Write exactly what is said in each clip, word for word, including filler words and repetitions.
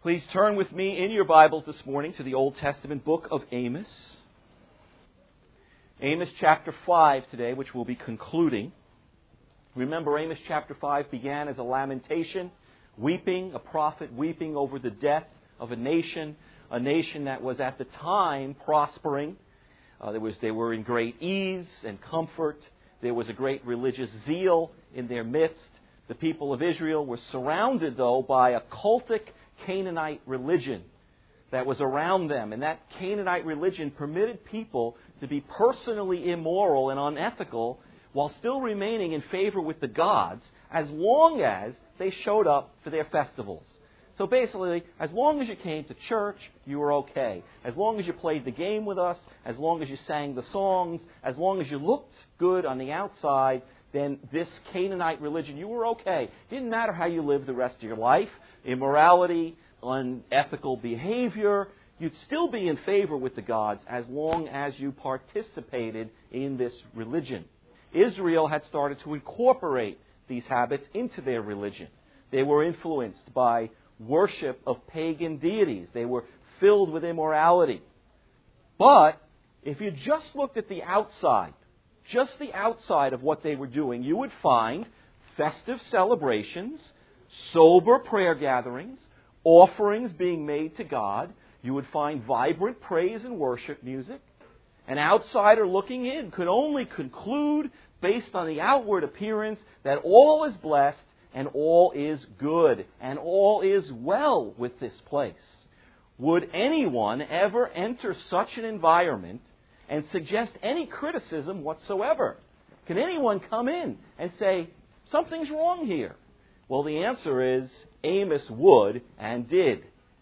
Please turn with me in your Bibles this morning to the Old Testament book of Amos. Amos chapter five today, which we'll be concluding. Remember, Amos chapter five began as a lamentation, weeping, a prophet weeping over the death of a nation, a nation that was at the time prospering. Uh, there was, they were in great ease and comfort. There was a great religious zeal in their midst. The people of Israel were surrounded, though, by a cultic Canaanite religion that was around them. And that Canaanite religion permitted people to be personally immoral and unethical while still remaining in favor with the gods as long as they showed up for their festivals. So basically, as long as you came to church, you were okay. As long as you played the game with us, as long as you sang the songs, as long as you looked good on the outside, then this Canaanite religion, you were okay. Didn't matter how you lived the rest of your life. Immorality, unethical behavior, you'd still be in favor with the gods as long as you participated in this religion. Israel had started to incorporate these habits into their religion. They were influenced by worship of pagan deities. They were filled with immorality. But if you just looked at the outside, just the outside of what they were doing, you would find festive celebrations, sober prayer gatherings, offerings being made to God. You would find vibrant praise and worship music. An outsider looking in could only conclude, based on the outward appearance, that all is blessed and all is good and all is well with this place. Would anyone ever enter such an environment and suggest any criticism whatsoever? Can anyone come in and say, something's wrong here? Well, the answer is Amos would and did.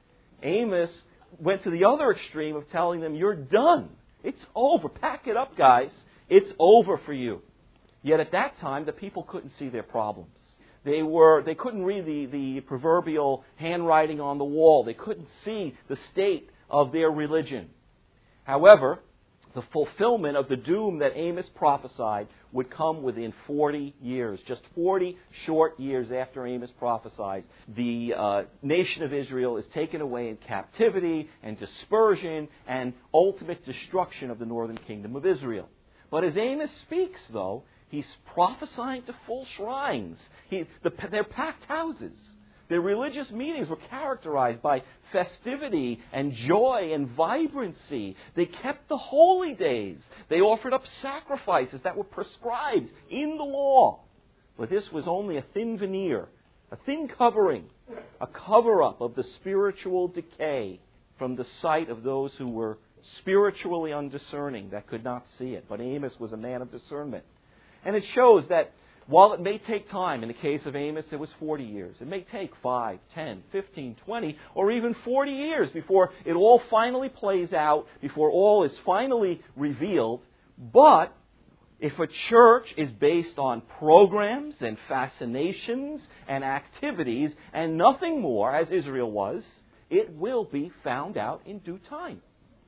Amos went to the other extreme of telling them, you're done. It's over. Pack it up, guys. It's over for you. Yet at that time, the people couldn't see their problems. They were they couldn't read the, the proverbial handwriting on the wall. They couldn't see the state of their religion. However, the fulfillment of the doom that Amos prophesied would come within forty years. Just forty short years after Amos prophesied, the uh, nation of Israel is taken away in captivity and dispersion and ultimate destruction of the northern kingdom of Israel. But as Amos speaks, though, he's prophesying to full shrines. He, the, they're packed houses. Their religious meetings were characterized by festivity and joy and vibrancy. They kept the holy days. They offered up sacrifices that were prescribed in the law. But this was only a thin veneer, a thin covering, a cover-up of the spiritual decay from the sight of those who were spiritually undiscerning, that could not see it. But Amos was a man of discernment. And it shows that while it may take time, in the case of Amos it was forty years. It may take five, ten, fifteen, twenty, or even forty years before it all finally plays out, before all is finally revealed. But if a church is based on programs and fascinations and activities and nothing more, as Israel was, it will be found out in due time.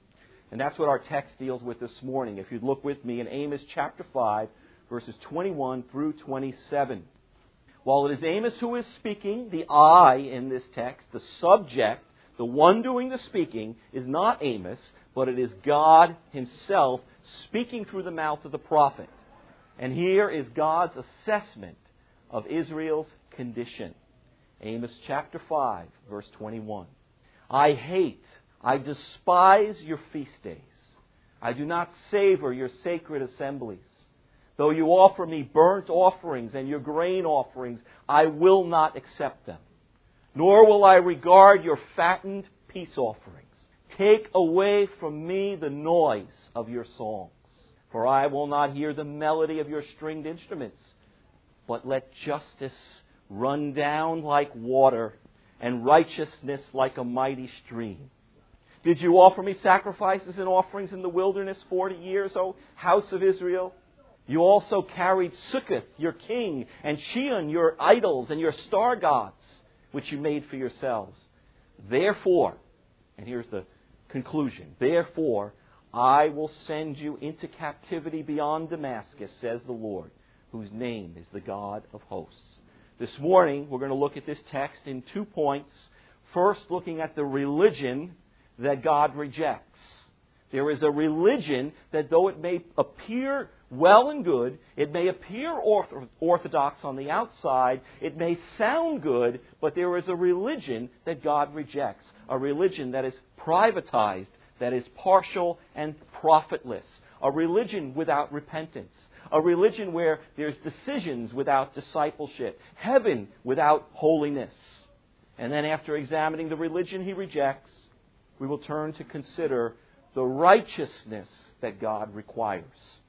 And that's what our text deals with this morning. If you'd look with me in Amos chapter five, verses twenty-one through twenty-seven. While it is Amos who is speaking, the I in this text, the subject, the one doing the speaking, is not Amos, but it is God Himself speaking through the mouth of the prophet. And here is God's assessment of Israel's condition. Amos chapter five, verse twenty-one. I hate, I despise your feast days. I do not savor your sacred assemblies. Though you offer me burnt offerings and your grain offerings, I will not accept them. Nor will I regard your fattened peace offerings. Take away from me the noise of your songs. For I will not hear the melody of your stringed instruments. But let justice run down like water and righteousness like a mighty stream. Did you offer me sacrifices and offerings in the wilderness forty years, O house of Israel? You also carried Succoth, your king, and Shean, your idols, and your star gods, which you made for yourselves. Therefore, and here's the conclusion, therefore, I will send you into captivity beyond Damascus, says the Lord, whose name is the God of hosts. This morning, we're going to look at this text in two points. First, looking at the religion that God rejects. There is a religion that, though it may appear well and good, it may appear orthodox on the outside, it may sound good, but there is a religion that God rejects. A religion that is privatized, that is partial and profitless. A religion without repentance. A religion where there's decisions without discipleship. Heaven without holiness. And then after examining the religion he rejects, we will turn to consider the righteousness that God requires.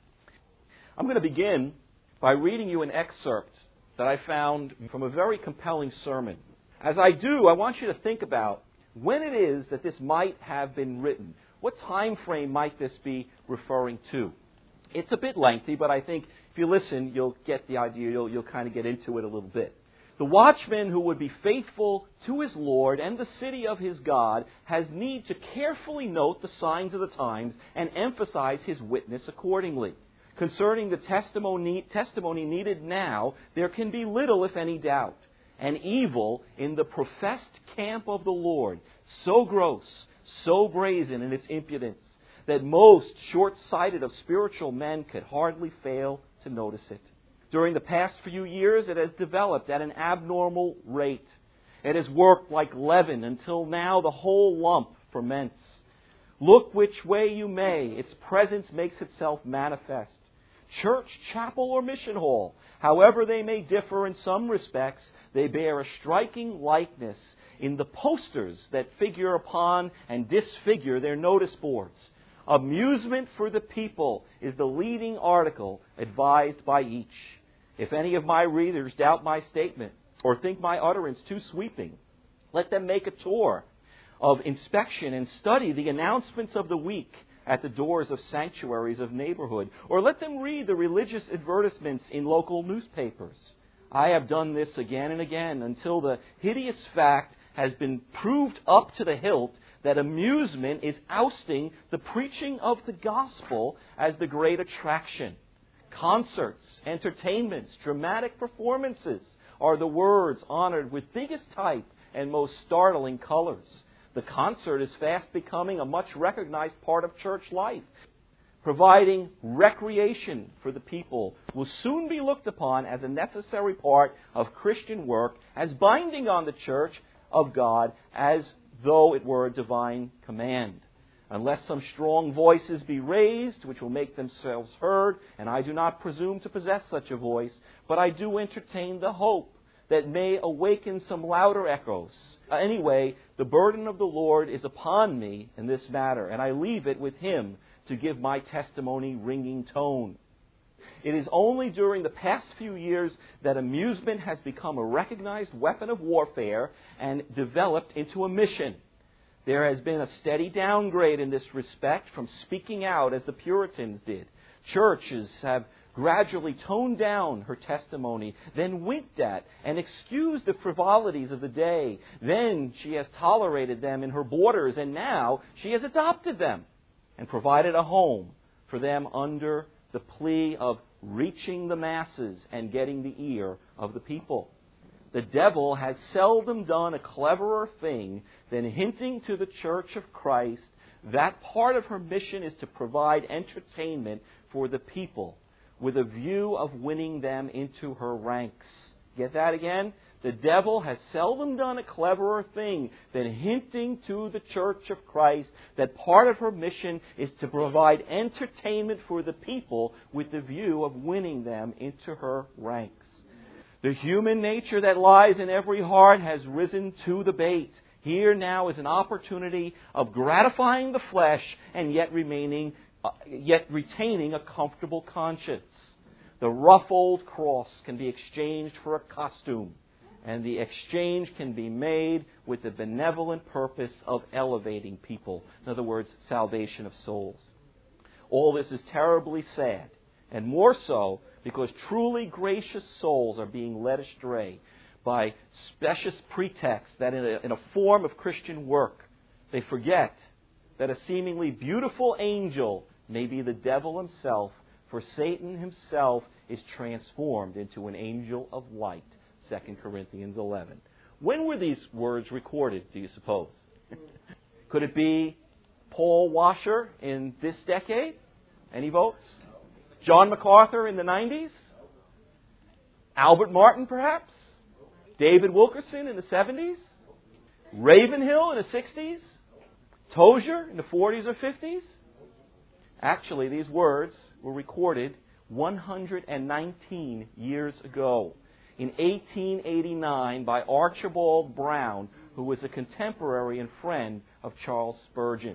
I'm going to begin by reading you an excerpt that I found from a very compelling sermon. As I do, I want you to think about when it is that this might have been written. What time frame might this be referring to? It's a bit lengthy, but I think if you listen, you'll get the idea. You'll, you'll kind of get into it a little bit. The watchman who would be faithful to his Lord and the city of his God has need to carefully note the signs of the times and emphasize his witness accordingly. Concerning the testimony, testimony needed now, there can be little, if any, doubt. An evil in the professed camp of the Lord, so gross, so brazen in its impudence, that most short-sighted of spiritual men could hardly fail to notice it. During the past few years, it has developed at an abnormal rate. It has worked like leaven until now the whole lump ferments. Look which way you may, its presence makes itself manifest. Church, chapel, or mission hall, however they may differ in some respects, they bear a striking likeness in the posters that figure upon and disfigure their notice boards. Amusement for the people is the leading article advised by each. If any of my readers doubt my statement or think my utterance too sweeping, let them make a tour of inspection and study the announcements of the week at the doors of sanctuaries of neighborhood, or let them read the religious advertisements in local newspapers. I have done this again and again until the hideous fact has been proved up to the hilt that amusement is ousting the preaching of the gospel as the great attraction. Concerts, entertainments, dramatic performances are the words honored with biggest type and most startling colors. The concert is fast becoming a much recognized part of church life. Providing recreation for the people will soon be looked upon as a necessary part of Christian work, as binding on the church of God as though it were a divine command. Unless some strong voices be raised, which will make themselves heard, and I do not presume to possess such a voice, but I do entertain the hope that may awaken some louder echoes. Anyway, the burden of the Lord is upon me in this matter, and I leave it with Him to give my testimony ringing tone. It is only during the past few years that amusement has become a recognized weapon of warfare and developed into a mission. There has been a steady downgrade in this respect from speaking out as the Puritans did. Churches have gradually toned down her testimony, then winked at and excused the frivolities of the day. Then she has tolerated them in her borders, and now she has adopted them and provided a home for them under the plea of reaching the masses and getting the ear of the people. The devil has seldom done a cleverer thing than hinting to the Church of Christ that part of her mission is to provide entertainment for the people with a view of winning them into her ranks. Get that again? The devil has seldom done a cleverer thing than hinting to the Church of Christ that part of her mission is to provide entertainment for the people with the view of winning them into her ranks. The human nature that lies in every heart has risen to the bait. Here now is an opportunity of gratifying the flesh and yet remaining, uh, yet retaining a comfortable conscience. The rough old cross can be exchanged for a costume, and the exchange can be made with the benevolent purpose of elevating people. In other words, salvation of souls. All this is terribly sad, and more so because truly gracious souls are being led astray by specious pretexts that in a, in a form of Christian work, they forget that a seemingly beautiful angel may be the devil himself, for Satan himself is transformed into an angel of light. Second Corinthians eleven. When were these words recorded, do you suppose? Could it be Paul Washer in this decade? Any votes? John MacArthur in the nineties? Albert Martin, perhaps? David Wilkerson in the seventies? Ravenhill in the sixties? Tozier in the forties or fifties? Actually, these words were recorded one hundred nineteen years ago, in eighteen eighty-nine, by Archibald Brown, who was a contemporary and friend of Charles Spurgeon.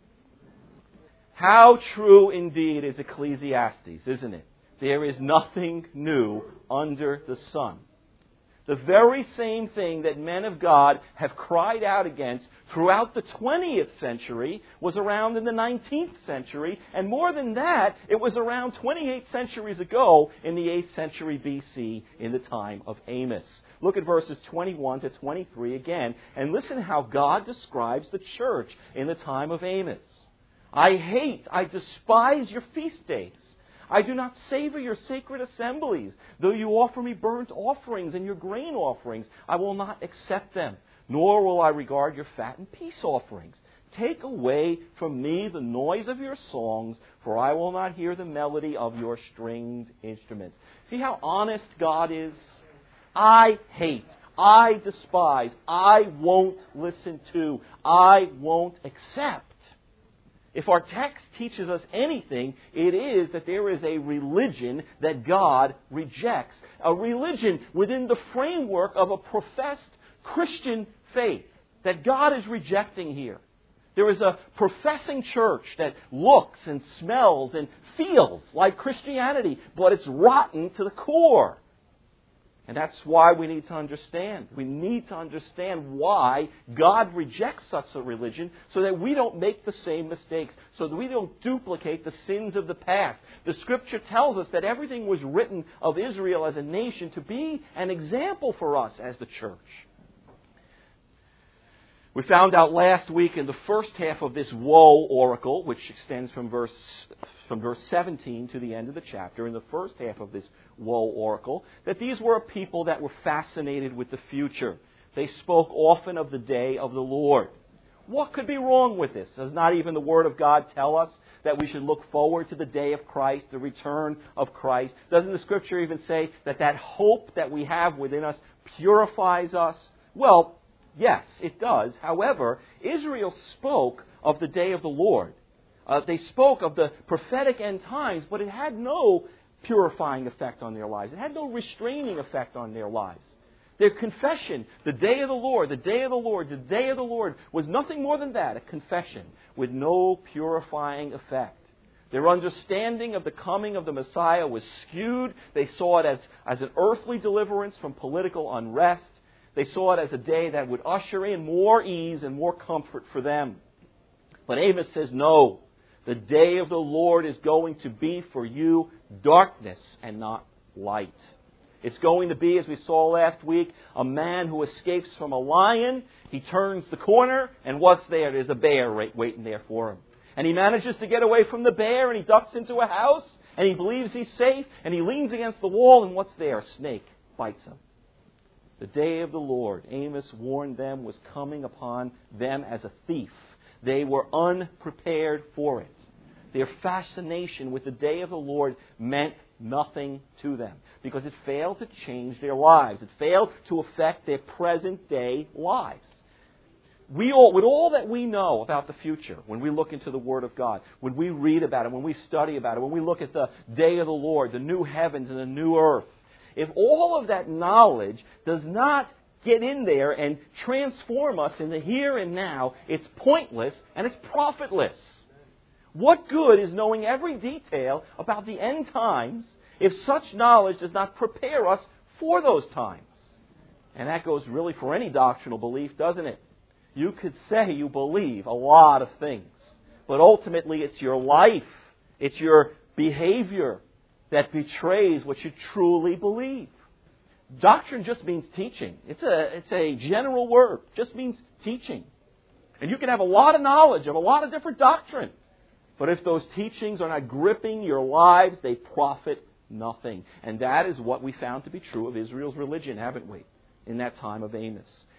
How true indeed is Ecclesiastes, isn't it? There is nothing new under the sun. The very same thing that men of God have cried out against throughout the twentieth century was around in the nineteenth century, and more than that, it was around twenty-eight centuries ago in the eighth century B C in the time of Amos. Look at verses twenty-one to twenty-three again, and listen how God describes the church in the time of Amos. I hate, I despise your feast days. I do not savor your sacred assemblies. Though you offer me burnt offerings and your grain offerings, I will not accept them, nor will I regard your fat and peace offerings. Take away from me the noise of your songs, for I will not hear the melody of your stringed instruments. See how honest God is? I hate, I despise, I won't listen to, I won't accept. If our text teaches us anything, it is that there is a religion that God rejects. A religion within the framework of a professed Christian faith that God is rejecting here. There is a professing church that looks and smells and feels like Christianity, but it's rotten to the core. And that's why we need to understand. We need to understand why God rejects such a religion so that we don't make the same mistakes, so that we don't duplicate the sins of the past. The Scripture tells us that everything was written of Israel as a nation to be an example for us as the church. We found out last week in the first half of this woe oracle, which extends from verse from verse seventeen to the end of the chapter, in the first half of this woe oracle, that these were a people that were fascinated with the future. They spoke often of the day of the Lord. What could be wrong with this? Does not even the Word of God tell us that we should look forward to the day of Christ, the return of Christ? Doesn't the Scripture even say that that hope that we have within us purifies us? Well, yes, it does. However, Israel spoke of the day of the Lord. Uh, they spoke of the prophetic end times, but it had no purifying effect on their lives. It had no restraining effect on their lives. Their confession, the day of the Lord, the day of the Lord, the day of the Lord, was nothing more than that, a confession with no purifying effect. Their understanding of the coming of the Messiah was skewed. They saw it as, as an earthly deliverance from political unrest. They saw it as a day that would usher in more ease and more comfort for them. But Amos says, no, the day of the Lord is going to be for you darkness and not light. It's going to be, as we saw last week, a man who escapes from a lion. He turns the corner, and what's there? There's a bear waiting there for him. And he manages to get away from the bear, and he ducks into a house, and he believes he's safe, and he leans against the wall, and what's there? A snake bites him. The day of the Lord, Amos warned them, was coming upon them as a thief. They were unprepared for it. Their fascination with the day of the Lord meant nothing to them because it failed to change their lives. It failed to affect their present day lives. We all, with all that we know about the future, when we look into the Word of God, when we read about it, when we study about it, when we look at the day of the Lord, the new heavens and the new earth, if all of that knowledge does not get in there and transform us in the here and now, it's pointless and it's profitless. What good is knowing every detail about the end times if such knowledge does not prepare us for those times? And that goes really for any doctrinal belief, doesn't it? You could say you believe a lot of things, but ultimately it's your life, it's your behavior that betrays what you truly believe. Doctrine just means teaching. It's a, it's a general word. It just means teaching. And you can have a lot of knowledge of a lot of different doctrine. But if those teachings are not gripping your lives, they profit nothing. And that is what we found to be true of Israel's religion, haven't we? In that time of Amos.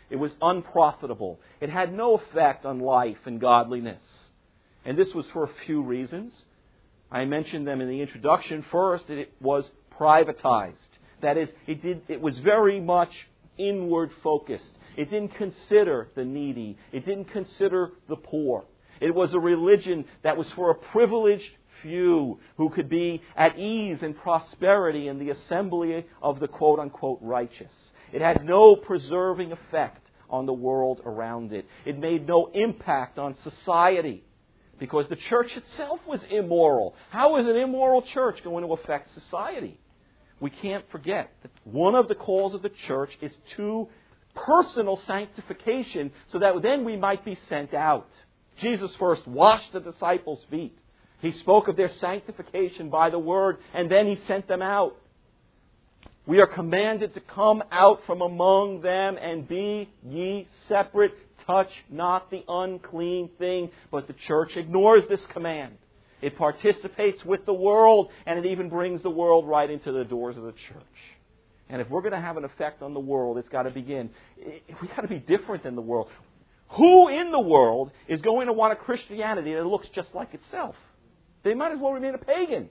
It was unprofitable. It had no effect on life and godliness. And this was for a few reasons. I mentioned them in the introduction. First, it was privatized. That is, it did. It was very much inward focused. It didn't consider the needy. It didn't consider the poor. It was a religion that was for a privileged few who could be at ease and prosperity in the assembly of the quote-unquote righteous. It had no preserving effect on the world around it. It made no impact on society because the church itself was immoral. How is an immoral church going to affect society? We can't forget that one of the calls of the church is to personal sanctification so that then we might be sent out. Jesus first washed the disciples' feet. He spoke of their sanctification by the Word, and then He sent them out. We are commanded to come out from among them and be ye separate. Touch not the unclean thing. But the church ignores this command. It participates with the world, and it even brings the world right into the doors of the church. And if we're going to have an effect on the world, it's got to begin. We've got to be different than the world. Who in the world is going to want a Christianity that looks just like itself? They might as well remain a pagan.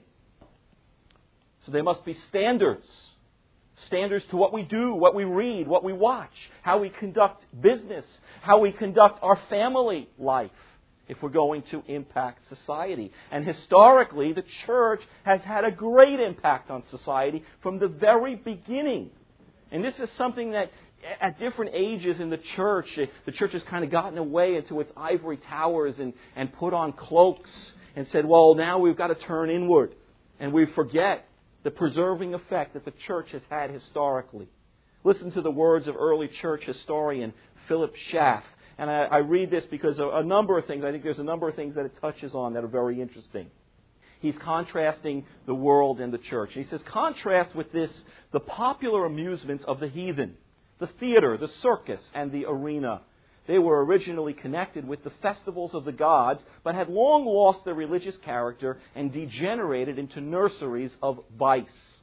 So there must be standards. Standards to what we do, what we read, what we watch, how we conduct business, how we conduct our family life if we're going to impact society. And historically, the church has had a great impact on society from the very beginning. And this is something that at different ages in the church, the church has kind of gotten away into its ivory towers and, and put on cloaks and said, well, now we've got to turn inward. And we forget the preserving effect that the church has had historically. Listen to the words of early church historian Philip Schaff. And I, I read this because of a number of things. I think there's a number of things that it touches on that are very interesting. He's contrasting the world and the church. He says, contrast with this the popular amusements of the heathen, the theater, the circus, and the arena. They were originally connected with the festivals of the gods, but had long lost their religious character and degenerated into nurseries of vice.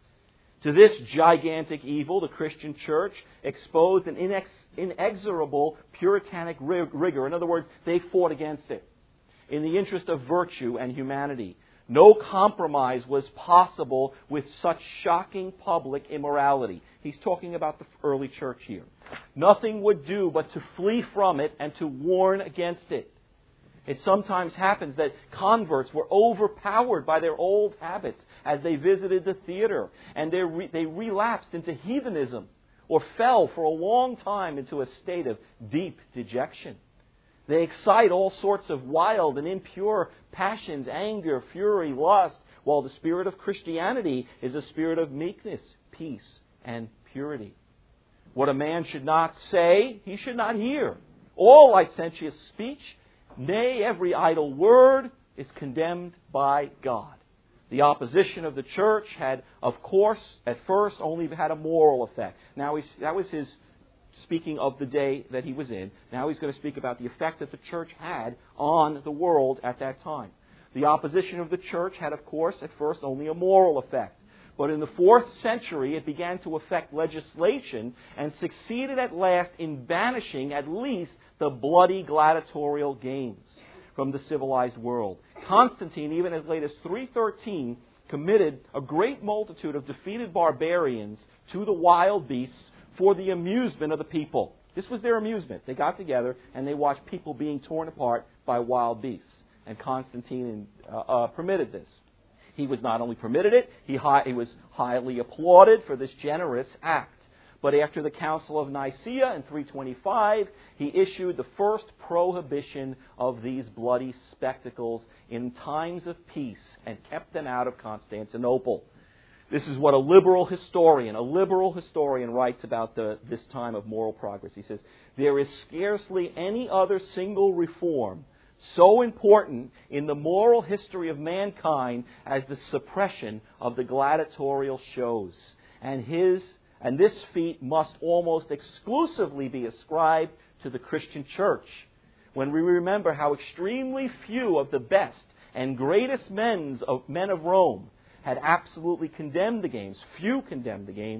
To this gigantic evil, the Christian church exposed an inex- inexorable puritanic rigor. In other words, they fought against it in the interest of virtue and humanity. No compromise was possible with such shocking public immorality. He's talking about the early church here. Nothing would do but to flee from it and to warn against it. It sometimes happens that converts were overpowered by their old habits as they visited the theater, and they, re- they relapsed into heathenism or fell for a long time into a state of deep dejection. They excite all sorts of wild and impure passions, anger, fury, lust, while the spirit of Christianity is a spirit of meekness, peace, and purity. What a man should not say, he should not hear. All licentious speech, nay, every idle word, is condemned by God. The opposition of the church had, of course, at first only had a moral effect. Now, he's, that was his speaking of the day that he was in. Now he's going to speak about the effect that the church had on the world at that time. The opposition of the church had, of course, at first only a moral effect. But in the fourth century, it began to affect legislation and succeeded at last in banishing at least the bloody gladiatorial games from the civilized world. Constantine, even as late as three thirteen, committed a great multitude of defeated barbarians to the wild beasts for the amusement of the people. This was their amusement. They got together and they watched people being torn apart by wild beasts. And Constantine uh, uh, permitted this. He was not only permitted it, he, high, he was highly applauded for this generous act. But after the Council of Nicaea in three twenty-five, he issued the first prohibition of these bloody spectacles in times of peace and kept them out of Constantinople. This is what a liberal historian, a liberal historian writes about the, this time of moral progress. He says, there is scarcely any other single reform so important in the moral history of mankind as the suppression of the gladiatorial shows. And his and this feat must almost exclusively be ascribed to the Christian church. When we remember how extremely few of the best and greatest men of, men of Rome had absolutely condemned the games. Few condemned the games.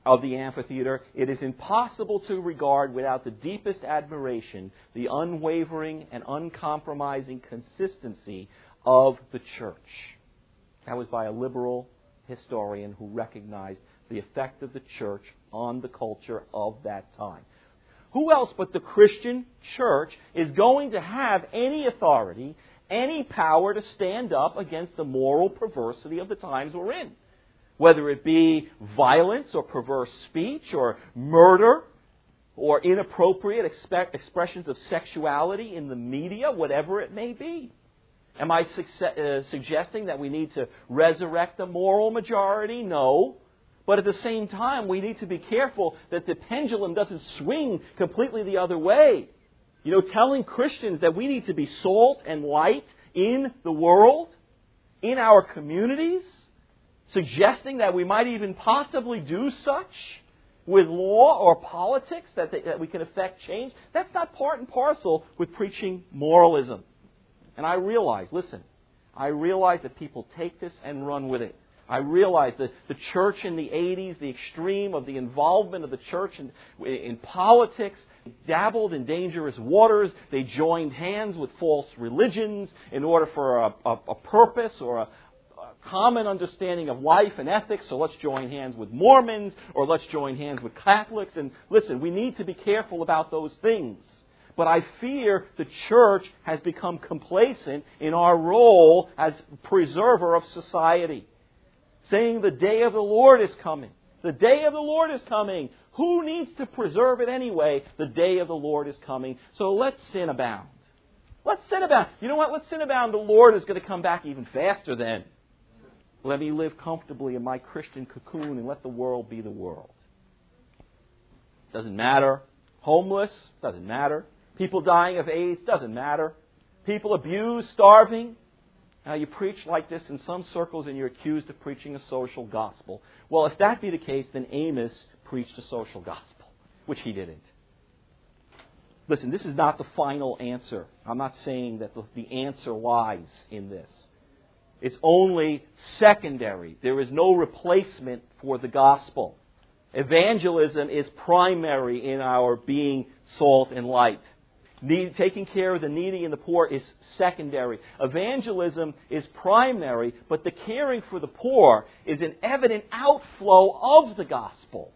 of the amphitheater, it is impossible to regard without the deepest admiration the unwavering and uncompromising consistency of the church. That was by a liberal historian who recognized the effect of the church on the culture of that time. Who else but the Christian church is going to have any authority, any power to stand up against the moral perversity of the times we're in? Whether it be violence or perverse speech or murder or inappropriate expe- expressions of sexuality in the media, whatever it may be. Am I success- uh, suggesting that we need to resurrect the moral majority? No. But at the same time, we need to be careful that the pendulum doesn't swing completely the other way. You know, telling Christians that we need to be salt and light in the world, in our communities, suggesting that we might even possibly do such with law or politics, that, they, that we can affect change, that's not part and parcel with preaching moralism. And I realize, listen, I realize that people take this and run with it. I realize that the church in the eighties, the extreme of the involvement of the church in, in politics, dabbled in dangerous waters. They joined hands with false religions in order for a, a, a purpose or a, a common understanding of life and ethics. So let's join hands with Mormons or let's join hands with Catholics. And listen, we need to be careful about those things. But I fear the church has become complacent in our role as preserver of society. Saying the day of the Lord is coming. The day of the Lord is coming. Who needs to preserve it anyway? The day of the Lord is coming. So let's sin abound. Let's sin abound. You know what? Let's sin abound. The Lord is going to come back even faster then. Let me live comfortably in my Christian cocoon and let the world be the world. Doesn't matter. Homeless? Doesn't matter. People dying of AIDS? Doesn't matter. People abused, starving? Now, you preach like this in some circles and you're accused of preaching a social gospel. Well, if that be the case, then Amos preached a social gospel, which he didn't. Listen, this is not the final answer. I'm not saying that the, the answer lies in this. It's only secondary. There is no replacement for the gospel. Evangelism is primary in our being salt and light. Need, taking care of the needy and the poor is secondary. Evangelism is primary, but the caring for the poor is an evident outflow of the gospel.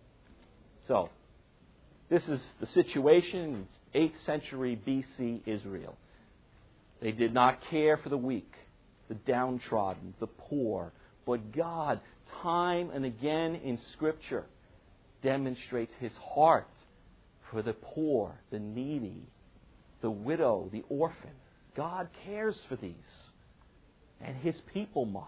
So, this is the situation in eighth century B C Israel. They did not care for the weak, the downtrodden, the poor. But God, time and again in Scripture, demonstrates His heart for the poor, the needy, the widow, the orphan. God cares for these. And His people must.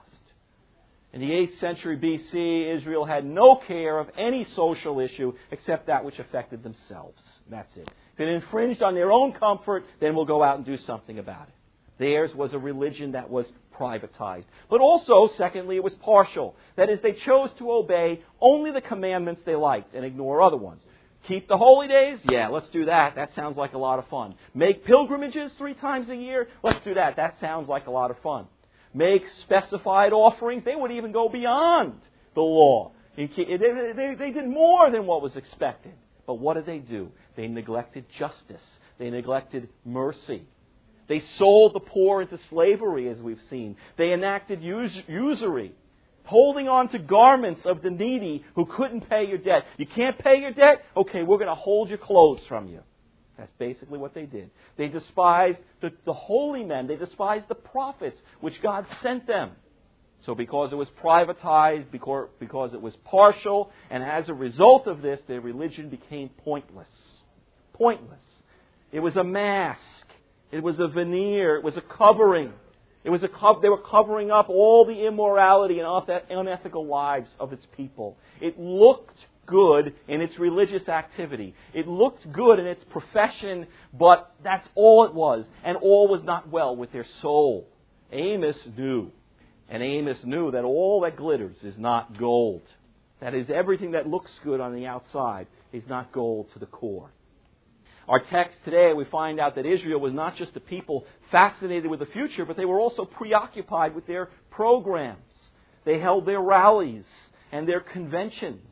In the eighth century B C, Israel had no care of any social issue except that which affected themselves. That's it. If it infringed on their own comfort, then we'll go out and do something about it. Theirs was a religion that was privatized. But also, secondly, it was partial. That is, they chose to obey only the commandments they liked and ignore other ones. Keep the holy days? Yeah, let's do that. That sounds like a lot of fun. Make pilgrimages three times a year? Let's do that. That sounds like a lot of fun. Make specified offerings? They would even go beyond the law. They, they, they did more than what was expected. But what did they do? They neglected justice. They neglected mercy. They sold the poor into slavery, as we've seen. They enacted us- usury. Holding on to garments of the needy who couldn't pay your debt. You can't pay your debt? Okay, we're going to hold your clothes from you. That's basically what they did. They despised the, the holy men. They despised the prophets, which God sent them. So because it was privatized, because, because it was partial, and as a result of this, their religion became pointless. Pointless. It was a mask. It was a veneer. It was a covering. It was a co- they were covering up all the immorality and unethical lives of its people. It looked good in its religious activity. It looked good in its profession, but that's all it was. And all was not well with their soul. Amos knew. And Amos knew that all that glitters is not gold. That is, everything that looks good on the outside is not gold to the core. Our text today, we find out that Israel was not just a people fascinated with the future, but they were also preoccupied with their programs. They held their rallies and their conventions.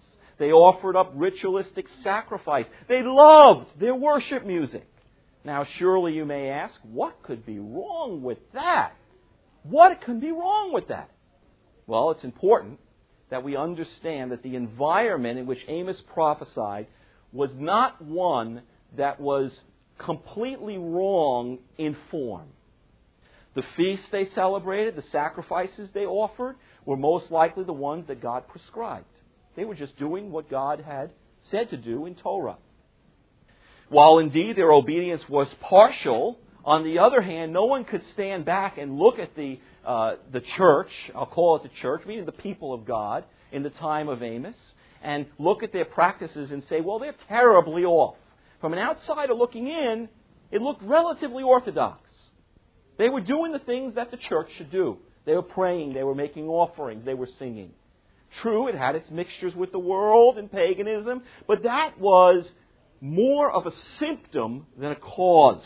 They offered up ritualistic sacrifice. They loved their worship music. Now, surely you may ask, what could be wrong with that? What can be wrong with that? Well, it's important that we understand that the environment in which Amos prophesied was not one that was completely wrong in form. The feasts they celebrated, the sacrifices they offered, were most likely the ones that God prescribed. They were just doing what God had said to do in Torah. While indeed their obedience was partial, on the other hand, no one could stand back and look at the uh, the church, I'll call it the church, meaning the people of God in the time of Amos, and look at their practices and say, well, they're terribly off. From an outsider looking in, it looked relatively orthodox. They were doing the things that the church should do. They were praying, they were making offerings, they were singing. True, it had its mixtures with the world and paganism, but that was more of a symptom than a cause.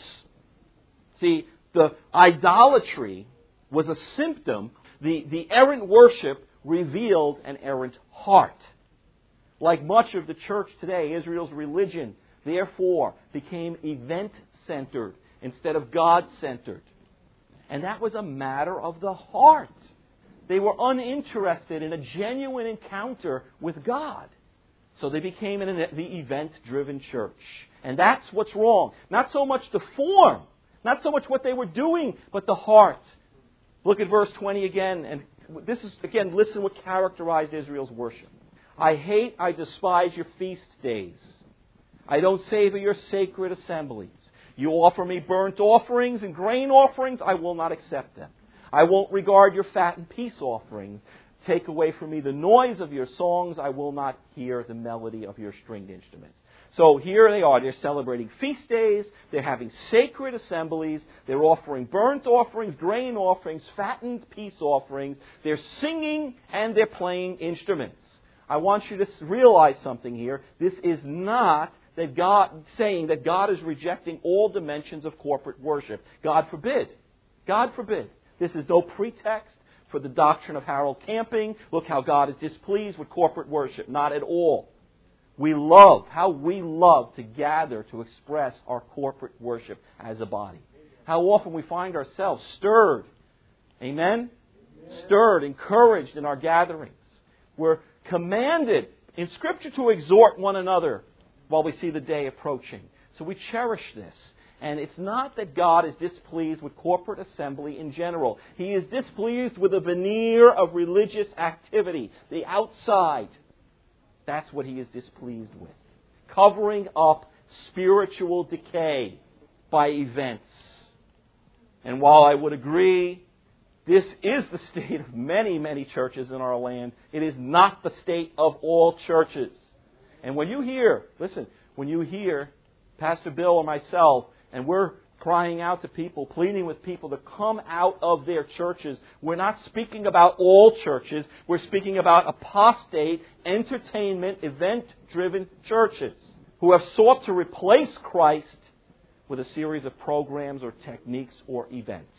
See, the idolatry was a symptom. The, the errant worship revealed an errant heart. Like much of the church today, Israel's religion, therefore, became event-centered instead of God-centered. And that was a matter of the heart. They were uninterested in a genuine encounter with God. So they became an, the event-driven church. And that's what's wrong. Not so much the form, not so much what they were doing, but the heart. Look at verse twenty again. And this is, again, listen what characterized Israel's worship. I hate, I despise your feast days. I don't savor your sacred assemblies. You offer me burnt offerings and grain offerings, I will not accept them. I won't regard your fat and peace offerings. Take away from me the noise of your songs. I will not hear the melody of your stringed instruments. So here they are. They're celebrating feast days. They're having sacred assemblies. They're offering burnt offerings, grain offerings, fattened peace offerings. They're singing and they're playing instruments. I want you to realize something here. This is not that God saying that God is rejecting all dimensions of corporate worship. God forbid. God forbid. This is no pretext for the doctrine of Harold Camping. Look how God is displeased with corporate worship. Not at all. We love, how we love to gather to express our corporate worship as a body. How often we find ourselves stirred. Amen? Amen. Stirred, encouraged in our gatherings. We're commanded in Scripture to exhort one another while we see the day approaching. So we cherish this. And it's not that God is displeased with corporate assembly in general. He is displeased with a veneer of religious activity, the outside. That's what He is displeased with. Covering up spiritual decay by events. And while I would agree, this is the state of many, many churches in our land, it is not the state of all churches. And when you hear, listen, when you hear Pastor Bill or myself, and we're crying out to people, pleading with people to come out of their churches, we're not speaking about all churches. We're speaking about apostate, entertainment, event-driven churches who have sought to replace Christ with a series of programs or techniques or events.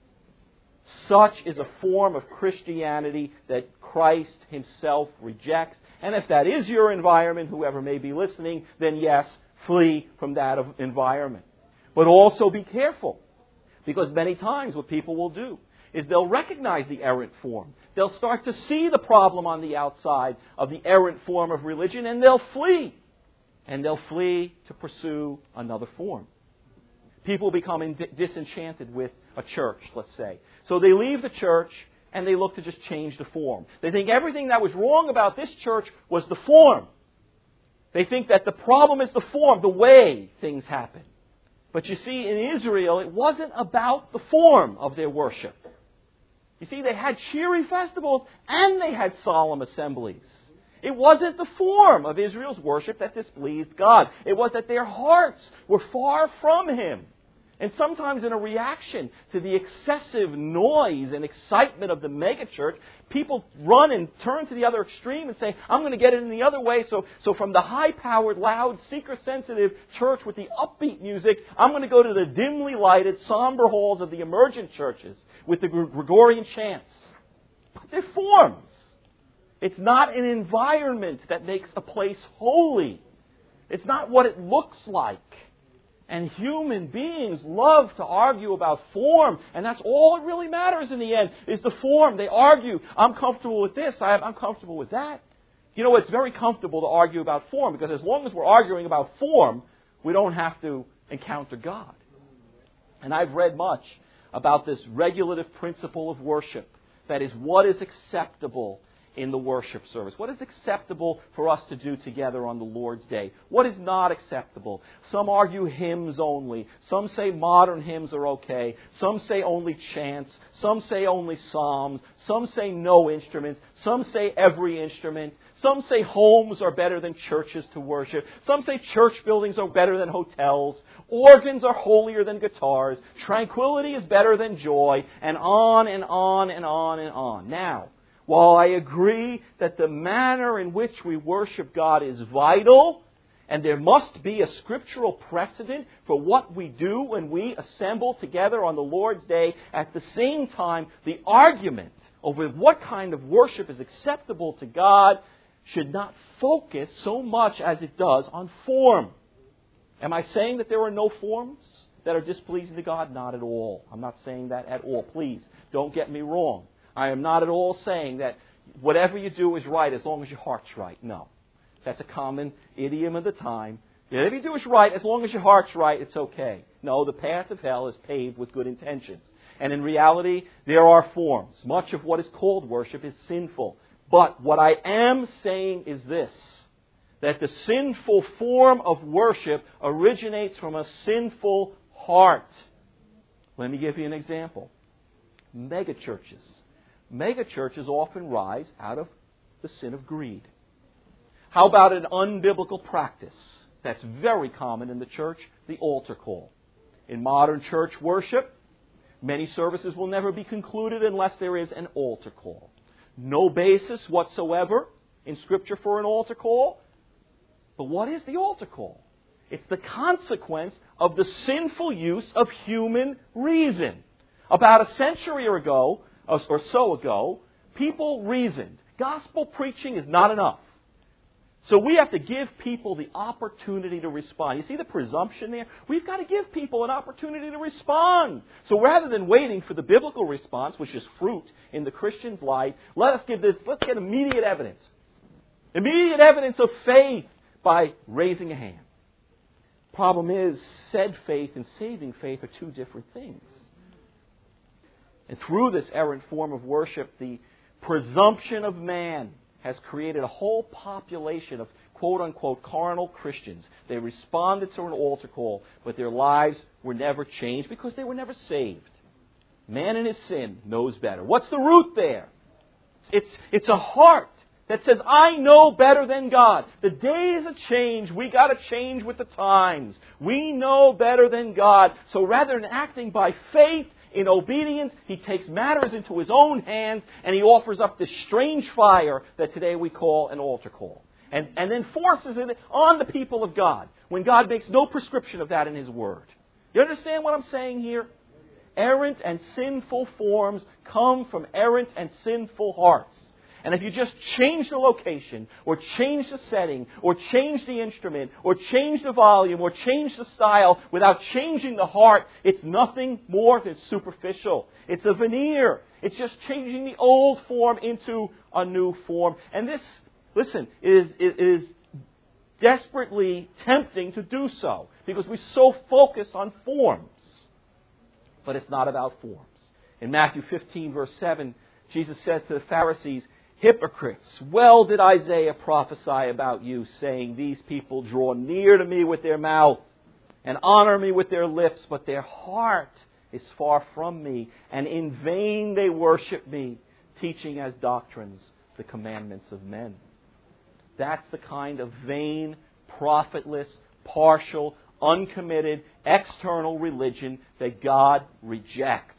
Such is a form of Christianity that Christ Himself rejects. And if that is your environment, whoever may be listening, then yes, flee from that environment. But also be careful, because many times what people will do is they'll recognize the errant form. They'll start to see the problem on the outside of the errant form of religion, and they'll flee. And they'll flee to pursue another form. People become disenchanted with a church, let's say. So they leave the church and they look to just change the form. They think everything that was wrong about this church was the form. They think that the problem is the form, the way things happen. But you see, in Israel, it wasn't about the form of their worship. You see, they had cheery festivals and they had solemn assemblies. It wasn't the form of Israel's worship that displeased God. It was that their hearts were far from Him. And sometimes in a reaction to the excessive noise and excitement of the megachurch, people run and turn to the other extreme and say, I'm going to get it in the other way. So, so from the high-powered, loud, seeker-sensitive church with the upbeat music, I'm going to go to the dimly lighted, somber halls of the emergent churches with the Gregorian chants. But they're forms. It's not an environment that makes a place holy. It's not what it looks like. And human beings love to argue about form, and that's all that really matters in the end, is the form. They argue, I'm comfortable with this, I'm comfortable with that. You know, it's very comfortable to argue about form, because as long as we're arguing about form, we don't have to encounter God. And I've read much about this regulative principle of worship. That is, what is acceptable in the worship service? What is acceptable for us to do together on the Lord's Day? What is not acceptable? Some argue hymns only. Some say modern hymns are okay. Some say only chants. Some say only psalms. Some say no instruments. Some say every instrument. Some say homes are better than churches to worship. Some say church buildings are better than hotels. Organs are holier than guitars. Tranquility is better than joy. And on and on and on and on. Now, while I agree that the manner in which we worship God is vital, and there must be a scriptural precedent for what we do when we assemble together on the Lord's Day, at the same time, the argument over what kind of worship is acceptable to God should not focus so much as it does on form. Am I saying that there are no forms that are displeasing to God? Not at all. I'm not saying that at all. Please, don't get me wrong. I am not at all saying that whatever you do is right as long as your heart's right. No. That's a common idiom of the time. Whatever you do is right as long as your heart's right, it's okay. No, the path of hell is paved with good intentions. And in reality, there are forms. Much of what is called worship is sinful. But what I am saying is this, that the sinful form of worship originates from a sinful heart. Let me give you an example. Megachurches. Megachurches often rise out of the sin of greed. How about an unbiblical practice that's very common in the church? The altar call. In modern church worship, many services will never be concluded unless there is an altar call. No basis whatsoever in Scripture for an altar call. But what is the altar call? It's the consequence of the sinful use of human reason. About a century ago, or so ago, people reasoned. Gospel preaching is not enough. So we have to give people the opportunity to respond. You see the presumption there? We've got to give people an opportunity to respond. So rather than waiting for the biblical response, which is fruit in the Christian's life, let us give this, let's get immediate evidence. Immediate evidence of faith by raising a hand. Problem is, said faith and saving faith are two different things. And through this errant form of worship, the presumption of man has created a whole population of quote-unquote carnal Christians. They responded to an altar call, but their lives were never changed because they were never saved. Man in his sin knows better. What's the root there? It's, it's a heart that says, I know better than God. The days have changed. We got to change with the times. We know better than God. So rather than acting by faith, in obedience, he takes matters into his own hands and he offers up this strange fire that today we call an altar call. And, and then forces it on the people of God when God makes no prescription of that in His Word. You understand what I'm saying here? Errant and sinful forms come from errant and sinful hearts. And if you just change the location, or change the setting, or change the instrument, or change the volume, or change the style without changing the heart, it's nothing more than superficial. It's a veneer. It's just changing the old form into a new form. And this, listen, is, is desperately tempting to do so, because we're so focused on forms. But it's not about forms. In Matthew fifteen, verse seven, Jesus says to the Pharisees, hypocrites, well did Isaiah prophesy about you, saying, these people draw near to me with their mouth and honor me with their lips, but their heart is far from me, and in vain they worship me, teaching as doctrines the commandments of men. That's the kind of vain, profitless, partial, uncommitted, external religion that God rejects.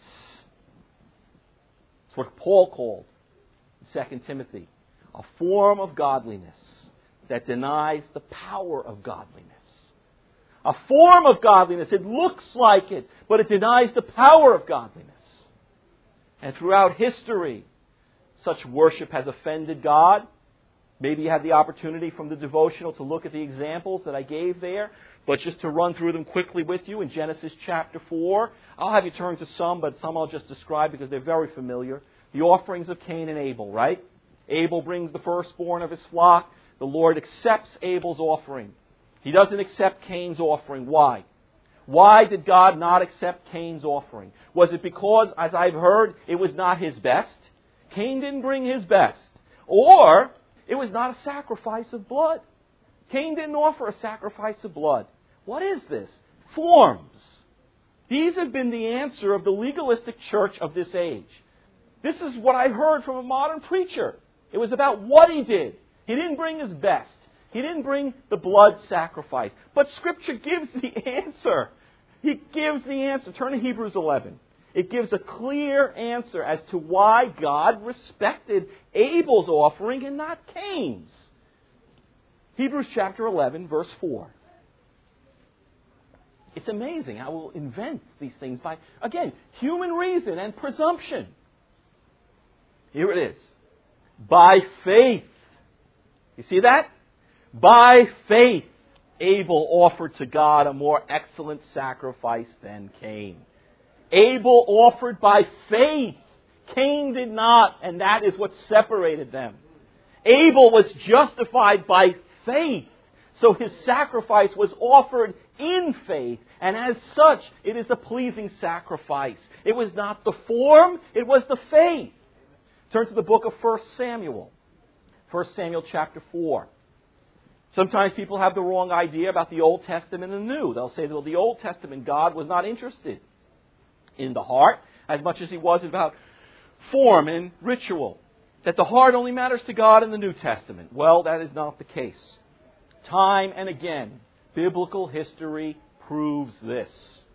It's what Paul called Second Timothy, a form of godliness that denies the power of godliness. A form of godliness, it looks like it, but it denies the power of godliness. And throughout history, such worship has offended God. Maybe you had the opportunity from the devotional to look at the examples that I gave there. But just to run through them quickly with you, in Genesis chapter four, I'll have you turn to some, but some I'll just describe because they're very familiar. The offerings of Cain and Abel, right? Abel brings the firstborn of his flock. The Lord accepts Abel's offering. He doesn't accept Cain's offering. Why? Why did God not accept Cain's offering? Was it because, as I've heard, it was not his best? Cain didn't bring his best. Or it was not a sacrifice of blood. Cain didn't offer a sacrifice of blood. What is this? Forms. These have been the answer of the legalistic church of this age. This is what I heard from a modern preacher. It was about what he did. He didn't bring his best. He didn't bring the blood sacrifice. But Scripture gives the answer. He gives the answer. Turn to Hebrews eleven. It gives a clear answer as to why God respected Abel's offering and not Cain's. Hebrews chapter eleven, verse four. It's amazing how we'll invent these things by, again, human reason and presumption. Here it is. By faith. You see that? By faith, Abel offered to God a more excellent sacrifice than Cain. Abel offered by faith. Cain did not, and that is what separated them. Abel was justified by faith, so his sacrifice was offered in faith, and as such, it is a pleasing sacrifice. It was not the form, it was the faith. Turn to the book of First Samuel. First Samuel chapter four. Sometimes people have the wrong idea about the Old Testament and the New. They'll say, well, the Old Testament, God was not interested in the heart as much as He was about form and ritual. That the heart only matters to God in the New Testament. Well, that is not the case. Time and again, biblical history proves this.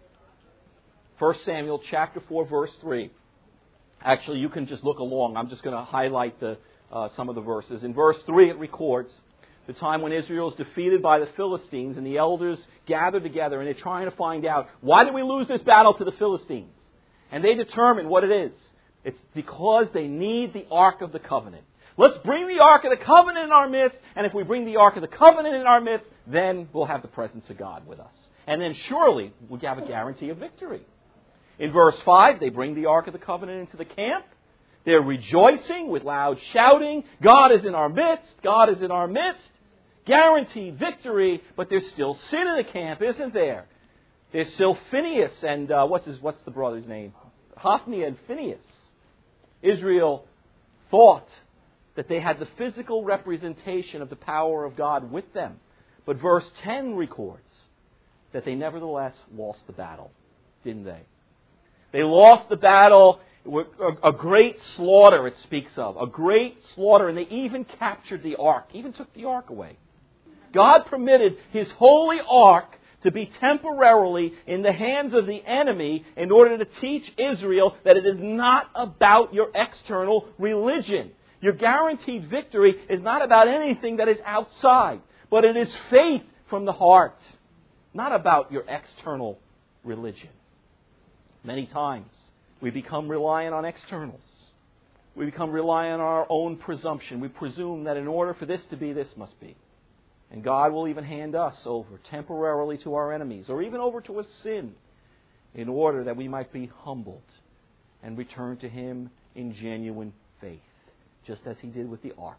First Samuel chapter four, verse three. Actually, you can just look along. I'm just going to highlight the, uh, some of the verses. In verse three, it records the time when Israel is defeated by the Philistines and the elders gather together and they're trying to find out, why did we lose this battle to the Philistines? And they determine what it is. It's because they need the Ark of the Covenant. Let's bring the Ark of the Covenant in our midst, and if we bring the Ark of the Covenant in our midst, then we'll have the presence of God with us. And then surely we'll have a guarantee of victory. In verse five, they bring the Ark of the Covenant into the camp. They're rejoicing with loud shouting. God is in our midst. God is in our midst. Guaranteed victory, but there's still sin in the camp, isn't there? There's still Phinehas and, uh, what's his, what's the brother's name? Hophni and Phinehas. Israel thought that they had the physical representation of the power of God with them. But verse ten records that they nevertheless lost the battle, didn't they? They lost the battle, a great slaughter it speaks of, a great slaughter, and they even captured the ark, even took the ark away. God permitted His holy ark to be temporarily in the hands of the enemy in order to teach Israel that it is not about your external religion. Your guaranteed victory is not about anything that is outside, but it is faith from the heart, not about your external religion. Many times we become reliant on externals. We become reliant on our own presumption. We presume that in order for this to be, this must be. And God will even hand us over temporarily to our enemies, or even over to a sin, in order that we might be humbled and return to Him in genuine faith, just as He did with the ark.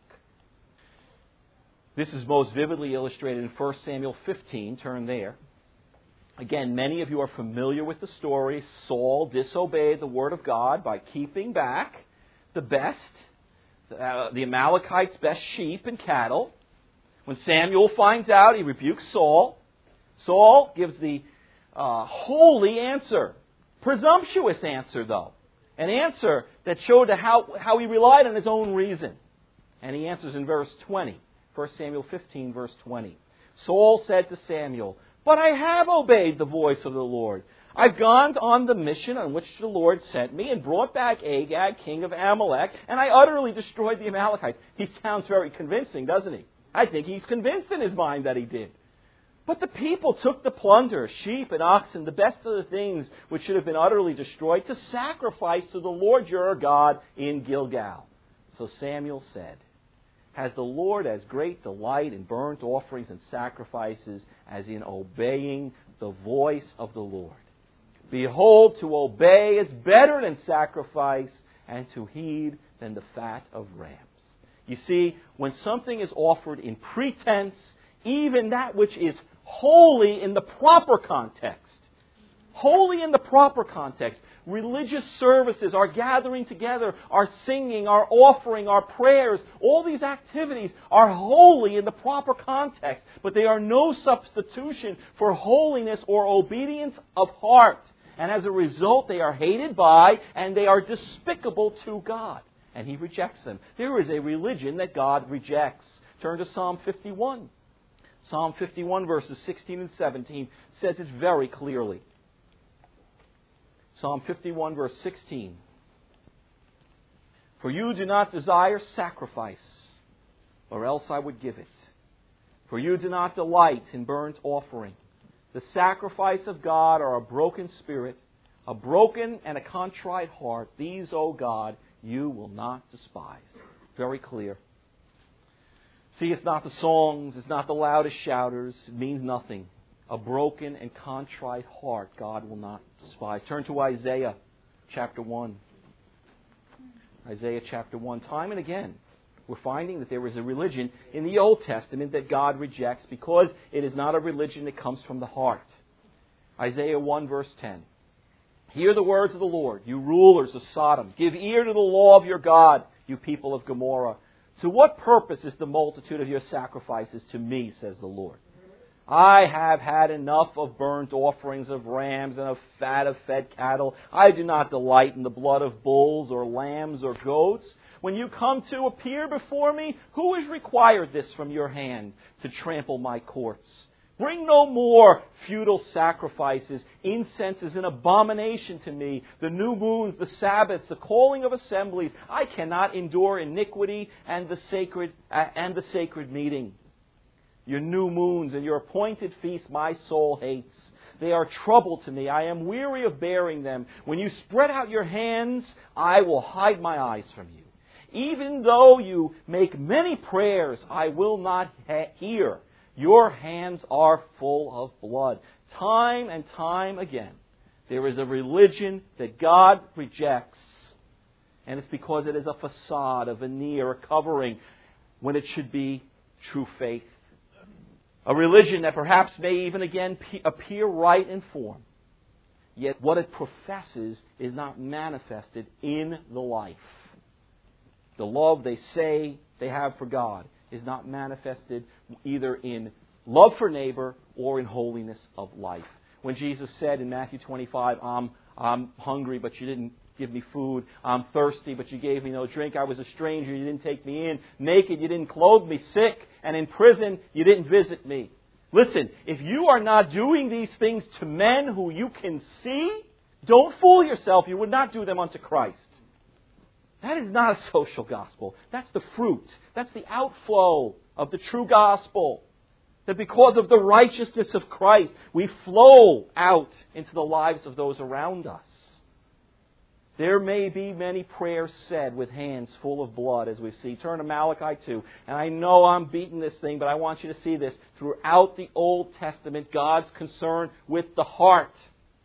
This is most vividly illustrated in First Samuel fifteen. Turn there. Again, many of you are familiar with the story. Saul disobeyed the word of God by keeping back the best, uh, the Amalekites' best sheep and cattle. When Samuel finds out, he rebukes Saul. Saul gives the uh, holy answer, presumptuous answer though, an answer that showed how, how he relied on his own reason. And he answers in verse twenty, First Samuel fifteen, verse twenty. Saul said to Samuel, "But I have obeyed the voice of the Lord. I've gone on the mission on which the Lord sent me and brought back Agag, king of Amalek, and I utterly destroyed the Amalekites." He sounds very convincing, doesn't he? I think he's convinced in his mind that he did. But the people took the plunder, sheep and oxen, the best of the things which should have been utterly destroyed, to sacrifice to the Lord your God in Gilgal. So Samuel said, has the Lord as great delight in burnt offerings and sacrifices as in obeying the voice of the Lord? Behold, to obey is better than sacrifice, and to heed than the fat of rams. You see, when something is offered in pretense, even that which is holy in the proper context, holy in the proper context, religious services, our gathering together, our singing, our offering, our prayers, all these activities are holy in the proper context, but they are no substitution for holiness or obedience of heart. And as a result, they are hated by and they are despicable to God. And He rejects them. There is a religion that God rejects. Turn to Psalm fifty-one. Psalm fifty-one, verses sixteen and seventeen, says it very clearly. Psalm fifty-one, verse sixteen. For you do not desire sacrifice, or else I would give it. For you do not delight in burnt offering. The sacrifice of God are a broken spirit, a broken and a contrite heart. These, O God, you will not despise. Very clear. See, it's not the songs, it's not the loudest shouters. It means nothing. A broken and contrite heart God will not despise. Turn to Isaiah chapter one. Isaiah chapter one. Time and again, we're finding that there is a religion in the Old Testament that God rejects because it is not a religion that comes from the heart. Isaiah one, verse ten. Hear the words of the Lord, you rulers of Sodom. Give ear to the law of your God, you people of Gomorrah. To what purpose is the multitude of your sacrifices to me, says the Lord? I have had enough of burnt offerings of rams and of fat of fed cattle. I do not delight in the blood of bulls or lambs or goats. When you come to appear before me, who has required this from your hand to trample my courts? Bring no more futile sacrifices. Incense is an abomination to me. The new moons, the Sabbaths, the calling of assemblies. I cannot endure iniquity and the sacred uh, and the sacred meeting. Your new moons and your appointed feasts my soul hates. They are trouble to me. I am weary of bearing them. When you spread out your hands, I will hide my eyes from you. Even though you make many prayers, I will not ha- hear. Your hands are full of blood. Time and time again, there is a religion that God rejects. And it's because it is a facade, a veneer, a covering, when it should be true faith. A religion that perhaps may even again appear right in form. Yet what it professes is not manifested in the life. The love they say they have for God is not manifested either in love for neighbor or in holiness of life. When Jesus said in Matthew twenty-five, I'm, I'm hungry, but you didn't give me food. I'm thirsty, but you gave me no drink. I was a stranger, you didn't take me in. Naked, you didn't clothe me. Sick and in prison, you didn't visit me. Listen, if you are not doing these things to men who you can see, don't fool yourself. You would not do them unto Christ. That is not a social gospel. That's the fruit. That's the outflow of the true gospel. That because of the righteousness of Christ, we flow out into the lives of those around us. There may be many prayers said with hands full of blood, as we see. Turn to Malachi two. And I know I'm beating this thing, but I want you to see this. Throughout the Old Testament, God's concern with the heart.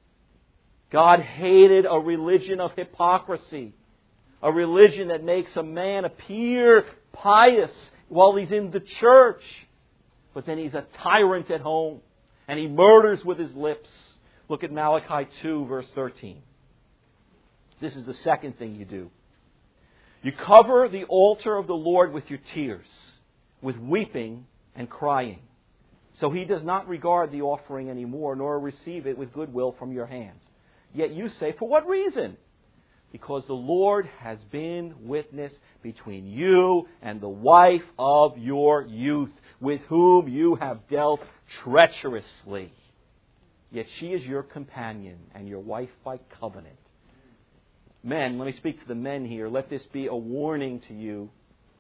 God hated a religion of hypocrisy. A religion that makes a man appear pious while he's in the church. But then he's a tyrant at home. And he murders with his lips. Look at Malachi two, verse thirteen. This is the second thing you do. You cover the altar of the Lord with your tears, with weeping and crying. So He does not regard the offering anymore, nor receive it with goodwill from your hands. Yet you say, for what reason? Because the Lord has been witness between you and the wife of your youth, with whom you have dealt treacherously. Yet she is your companion and your wife by covenant. Men, let me speak to the men here. Let this be a warning to you.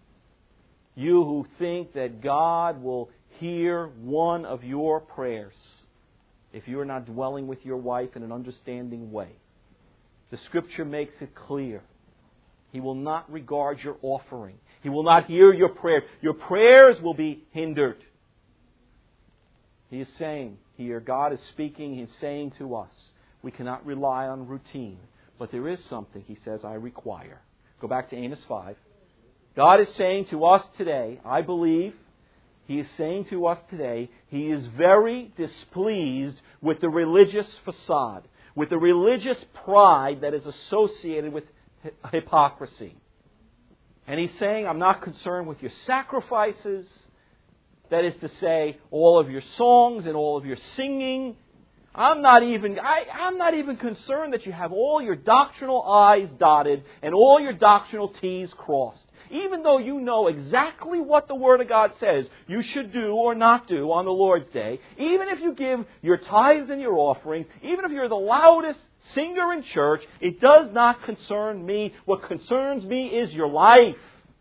You who think that God will hear one of your prayers if you are not dwelling with your wife in an understanding way. The Scripture makes it clear He will not regard your offering. He will not hear your prayer. Your prayers will be hindered. He is saying here, God is speaking, He's saying to us, we cannot rely on routine. But there is something, He says, I require. Go back to Amos five. God is saying to us today, I believe, He is saying to us today, He is very displeased with the religious facade, with the religious pride that is associated with hypocrisy. And He's saying, I'm not concerned with your sacrifices. That is to say, all of your songs and all of your singing. I'm not even I, I'm not even concerned that you have all your doctrinal I's dotted and all your doctrinal T's crossed. Even though you know exactly what the Word of God says you should do or not do on the Lord's Day, even if you give your tithes and your offerings, even if you're the loudest singer in church, it does not concern me. What concerns me is your life.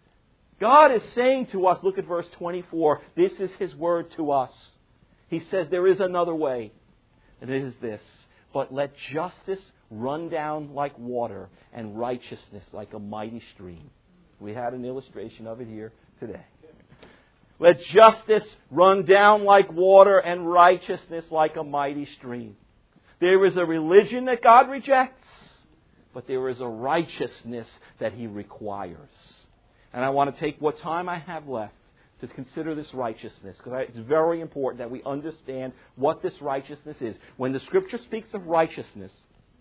God is saying to us, look at verse twenty-four, this is His word to us. He says there is another way, and it is this, but let justice run down like water and righteousness like a mighty stream. We had an illustration of it here today. Let justice run down like water and righteousness like a mighty stream. There is a religion that God rejects, but there is a righteousness that He requires. And I want to take what time I have left to consider this righteousness, because it's very important that we understand what this righteousness is. When the Scripture speaks of righteousness,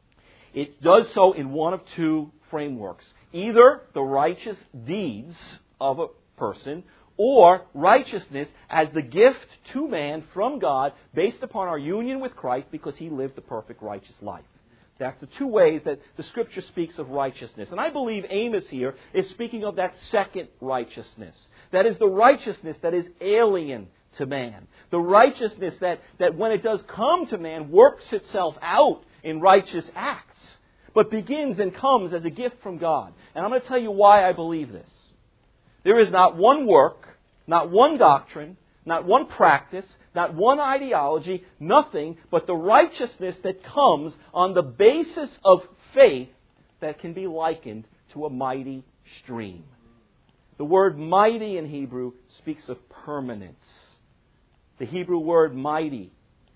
it does so in one of two frameworks. Either the righteous deeds of a person, or righteousness as the gift to man from God based upon our union with Christ because He lived a perfect righteous life. That's the two ways that the Scripture speaks of righteousness. And I believe Amos here is speaking of that second righteousness. That is the righteousness that is alien to man. The righteousness that, that when it does come to man works itself out in righteous acts, but begins and comes as a gift from God. And I'm going to tell you why I believe this. There is not one work, not one doctrine, not one practice, not one ideology, nothing but the righteousness that comes on the basis of faith that can be likened to a mighty stream. The word mighty in Hebrew speaks of permanence. The Hebrew word mighty,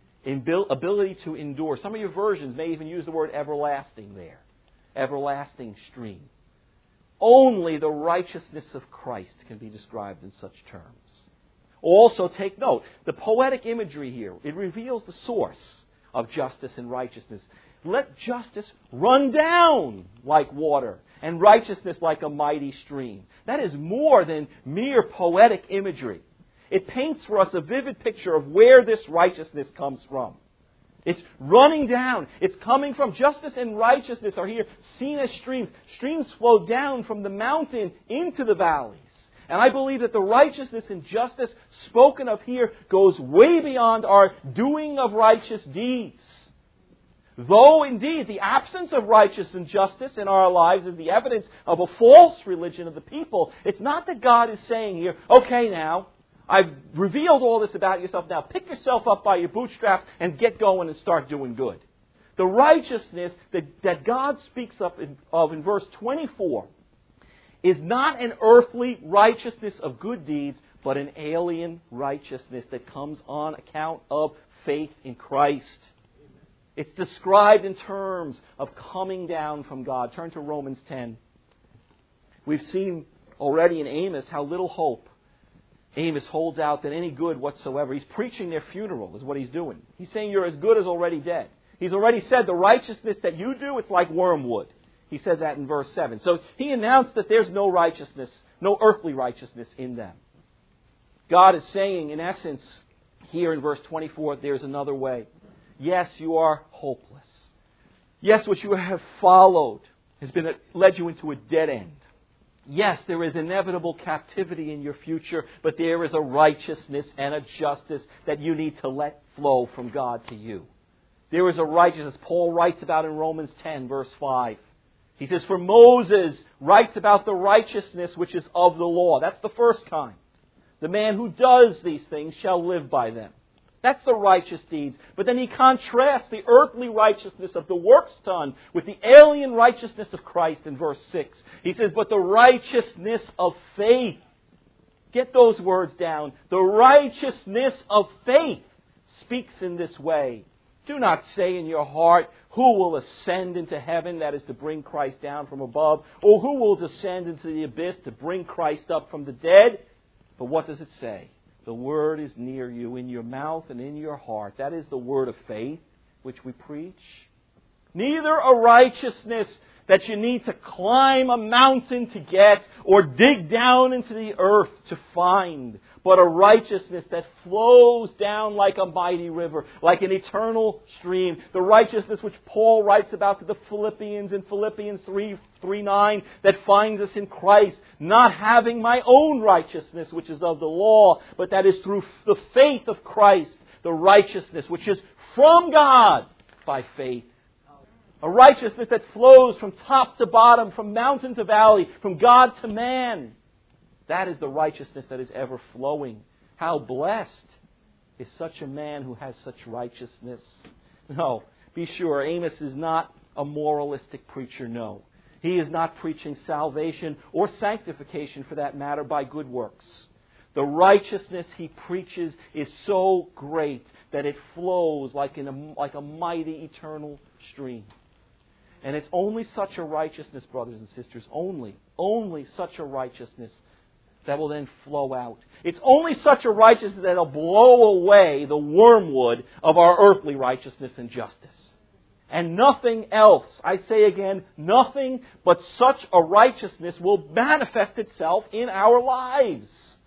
ability to endure. Some of your versions may even use the word everlasting there. Everlasting stream. Only the righteousness of Christ can be described in such terms. Also, take note, the poetic imagery here, it reveals the source of justice and righteousness. Let justice run down like water and righteousness like a mighty stream. That is more than mere poetic imagery. It paints for us a vivid picture of where this righteousness comes from. It's running down. It's coming from justice and righteousness are here seen as streams. Streams flow down from the mountain into the valleys. And I believe that the righteousness and justice spoken of here goes way beyond our doing of righteous deeds. Though indeed the absence of righteousness and justice in our lives is the evidence of a false religion of the people, it's not that God is saying here, okay now, I've revealed all this about yourself, now pick yourself up by your bootstraps and get going and start doing good. The righteousness that, that God speaks of in, of in verse twenty-four is not an earthly righteousness of good deeds, but an alien righteousness that comes on account of faith in Christ. It's described in terms of coming down from God. Turn to Romans ten. We've seen already in Amos how little hope Amos holds out that any good whatsoever. He's preaching their funeral is what he's doing. He's saying you're as good as already dead. He's already said the righteousness that you do, it's like wormwood. He said that in verse seven. So he announced that there's no righteousness, no earthly righteousness in them. God is saying, in essence, here in verse twenty-four, there's another way. Yes, you are hopeless. Yes, what you have followed has been led you into a dead end. Yes, there is inevitable captivity in your future, but there is a righteousness and a justice that you need to let flow from God to you. There is a righteousness Paul writes about in Romans ten, verse five. He says, for Moses writes about the righteousness which is of the law. That's the first kind. The man who does these things shall live by them. That's the righteous deeds. But then he contrasts the earthly righteousness of the works done with the alien righteousness of Christ in verse six. He says, but the righteousness of faith. Get those words down. The righteousness of faith speaks in this way. Do not say in your heart, who will ascend into heaven, that is to bring Christ down from above, or who will descend into the abyss to bring Christ up from the dead. But what does it say? The word is near you, in your mouth and in your heart. That is the word of faith which we preach. Neither a righteousness that you need to climb a mountain to get or dig down into the earth to find, but a righteousness that flows down like a mighty river, like an eternal stream. The righteousness which Paul writes about to the Philippians in Philippians three, three nine, that finds us in Christ, not having my own righteousness, which is of the law, but that is through the faith of Christ, the righteousness which is from God by faith. A righteousness that flows from top to bottom, from mountain to valley, from God to man. That is the righteousness that is ever flowing. How blessed is such a man who has such righteousness. No, be sure, Amos is not a moralistic preacher, no. He is not preaching salvation or sanctification, for that matter, by good works. The righteousness he preaches is so great that it flows like, in a, like a mighty eternal stream. And it's only such a righteousness, brothers and sisters, only, only such a righteousness that will then flow out. It's only such a righteousness that will blow away the wormwood of our earthly righteousness and justice. And nothing else, I say again, nothing but such a righteousness will manifest itself in our lives.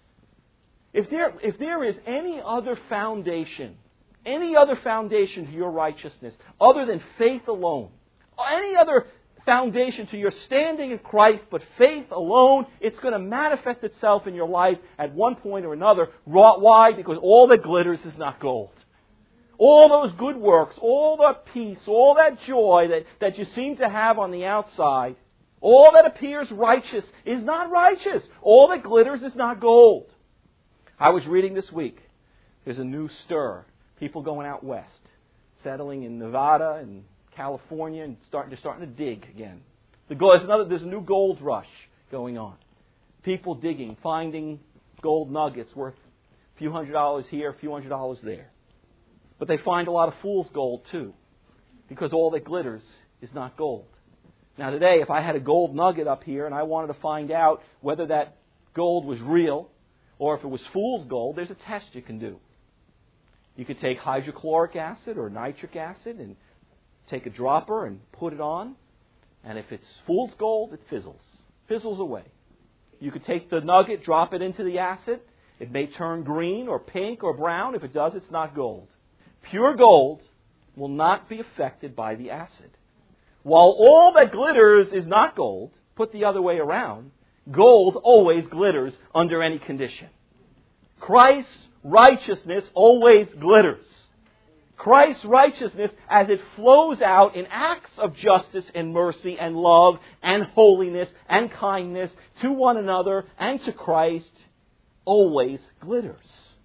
If there, if there is any other foundation, any other foundation to your righteousness other than faith alone, any other foundation to your standing in Christ but faith alone, it's going to manifest itself in your life at one point or another. Why? Because all that glitters is not gold. All those good works, all that peace, all that joy that, that you seem to have on the outside, all that appears righteous is not righteous. All that glitters is not gold. I was reading this week, there's a new stir. People going out west, settling in Nevada and California, and starting, they're starting to dig again. The gold, there's, another, there's a new gold rush going on. People digging, finding gold nuggets worth a few hundred dollars here, a few hundred dollars there. But they find a lot of fool's gold too, because all that glitters is not gold. Now today, if I had a gold nugget up here and I wanted to find out whether that gold was real or if it was fool's gold, there's a test you can do. You could take hydrochloric acid or nitric acid and take a dropper and put it on, and if it's fool's gold, it fizzles. Fizzles away. You could take the nugget, drop it into the acid. It may turn green or pink or brown. If it does, it's not gold. Pure gold will not be affected by the acid. While all that glitters is not gold, put the other way around, gold always glitters under any condition. Christ's righteousness always glitters. Christ's righteousness, as it flows out in acts of justice and mercy and love and holiness and kindness to one another and to Christ, always glitters.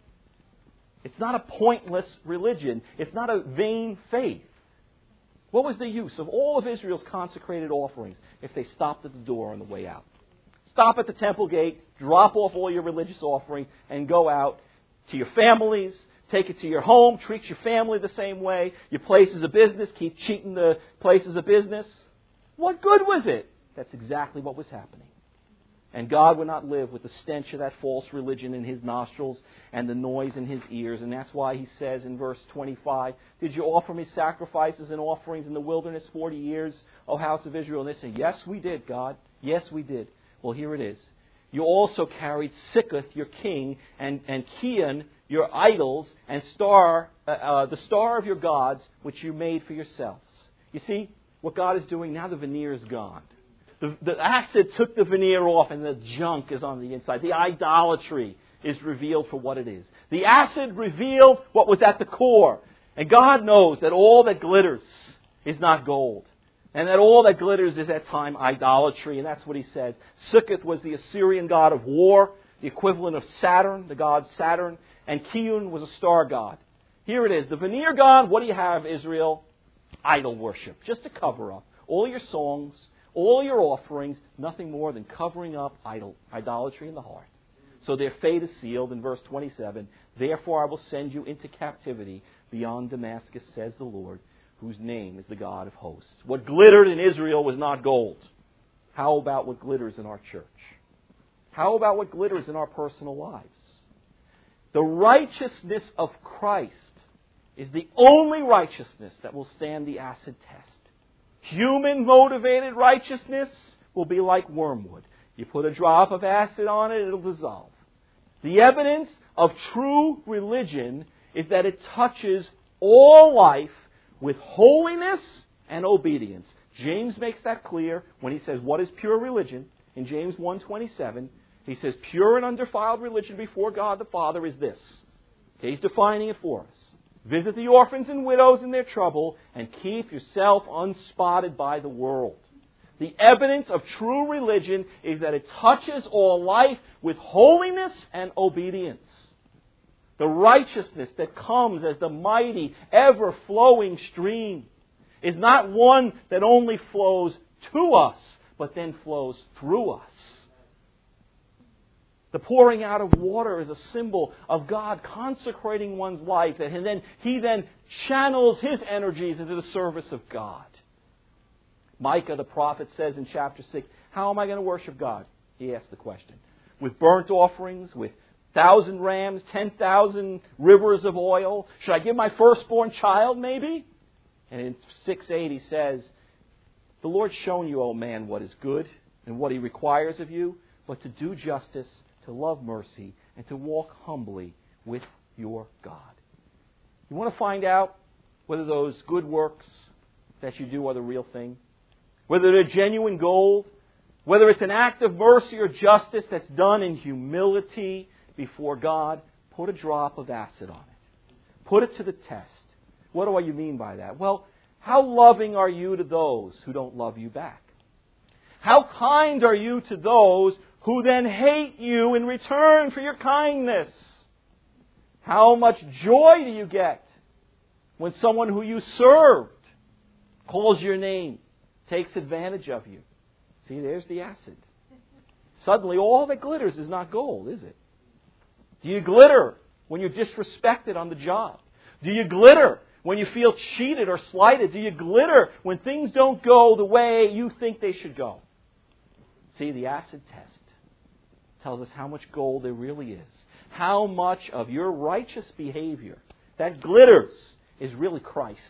It's not a pointless religion. It's not a vain faith. What was the use of all of Israel's consecrated offerings if they stopped at the door on the way out? Stop at the temple gate, drop off all your religious offering, and go out to your families. Take it to your home, treat your family the same way. Your places of business, keep cheating the places of business. What good was it? That's exactly what was happening. And God would not live with the stench of that false religion in His nostrils and the noise in His ears. And that's why He says in verse twenty-five, did you offer me sacrifices and offerings in the wilderness forty years, O house of Israel? And they say, yes, we did, God. Yes, we did. Well, here it is. You also carried Sikkuth, your king, and, and Kian, your idols, and star, uh, uh, the star of your gods, which you made for yourselves. You see, what God is doing, now the veneer is gone. The, the acid took the veneer off and the junk is on the inside. The idolatry is revealed for what it is. The acid revealed what was at the core. And God knows that all that glitters is not gold. And that all that glitters is at time idolatry. And that's what He says. Sikkuth was the Assyrian god of war, the equivalent of Saturn, the god Saturn. And Kiun was a star god. Here it is. The veneer gone. What do you have, Israel? Idol worship. Just to cover up. All your songs, all your offerings, nothing more than covering up idol, idolatry in the heart. So their fate is sealed in verse twenty-seven. Therefore I will send you into captivity beyond Damascus, says the Lord, whose name is the God of hosts. What glittered in Israel was not gold. How about what glitters in our church? How about what glitters in our personal lives? The righteousness of Christ is the only righteousness that will stand the acid test. Human-motivated righteousness will be like wormwood. You put a drop of acid on it, it'll dissolve. The evidence of true religion is that it touches all life with holiness and obedience. James makes that clear when he says, what is pure religion? In James one twenty-seven, he says, pure and undefiled religion before God the Father is this. Okay, he's defining it for us. Visit the orphans and widows in their trouble and keep yourself unspotted by the world. The evidence of true religion is that it touches all life with holiness and obedience. The righteousness that comes as the mighty, ever-flowing stream is not one that only flows to us, but then flows through us. The pouring out of water is a symbol of God consecrating one's life, and then He then channels His energies into the service of God. Micah the prophet says in chapter six, how am I going to worship God? He asked the question. With burnt offerings, with thousand rams, ten thousand rivers of oil? Should I give my firstborn child maybe? And in six eight he says, the Lord's shown you, O man, what is good and what He requires of you, but to do justice, to love mercy, and to walk humbly with your God. You want to find out whether those good works that you do are the real thing? Whether they're genuine gold? Whether it's an act of mercy or justice that's done in humility before God? Put a drop of acid on it. Put it to the test. What do you mean by that? Well, how loving are you to those who don't love you back? How kind are you to those who then hate you in return for your kindness? How much joy do you get when someone who you served calls your name, takes advantage of you? See, there's the acid. Suddenly all that glitters is not gold, is it? Do you glitter when you're disrespected on the job? Do you glitter when you feel cheated or slighted? Do you glitter when things don't go the way you think they should go? See, the acid test tells us how much gold there really is. How much of your righteous behavior that glitters is really Christ's.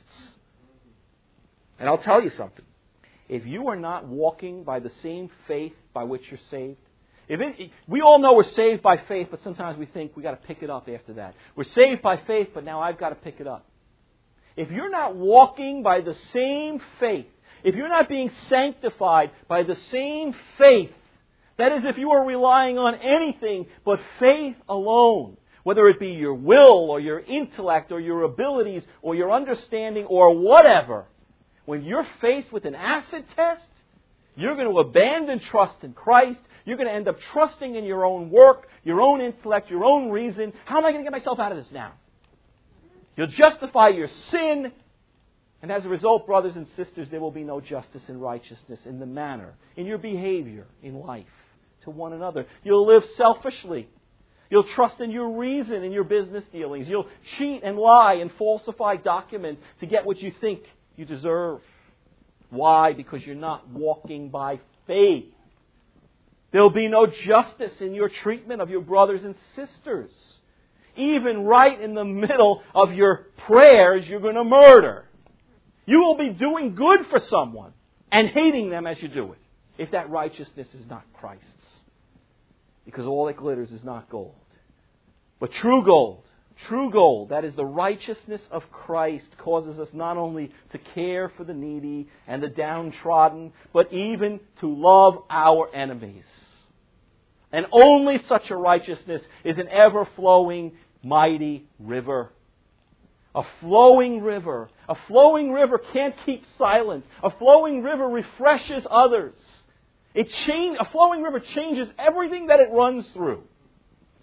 And I'll tell you something. If you are not walking by the same faith by which you're saved, if it, we all know we're saved by faith, but sometimes we think we've got to pick it up after that. We're saved by faith, but now I've got to pick it up. If you're not walking by the same faith, if you're not being sanctified by the same faith, that is, if you are relying on anything but faith alone, whether it be your will or your intellect or your abilities or your understanding or whatever, when you're faced with an acid test, you're going to abandon trust in Christ. You're going to end up trusting in your own work, your own intellect, your own reason. How am I going to get myself out of this now? You'll justify your sin. And as a result, brothers and sisters, there will be no justice and righteousness in the manner, in your behavior, in life, to one another. You'll live selfishly. You'll trust in your reason in your business dealings. You'll cheat and lie and falsify documents to get what you think you deserve. Why? Because you're not walking by faith. There'll be no justice in your treatment of your brothers and sisters. Even right in the middle of your prayers, you're going to murder. You will be doing good for someone and hating them as you do it, if that righteousness is not Christ's. Because all that glitters is not gold. But true gold, true gold, that is the righteousness of Christ, causes us not only to care for the needy and the downtrodden, but even to love our enemies. And only such a righteousness is an ever-flowing, mighty river. A flowing river. A flowing river can't keep silent. A flowing river refreshes others. It change, a flowing river changes everything that it runs through.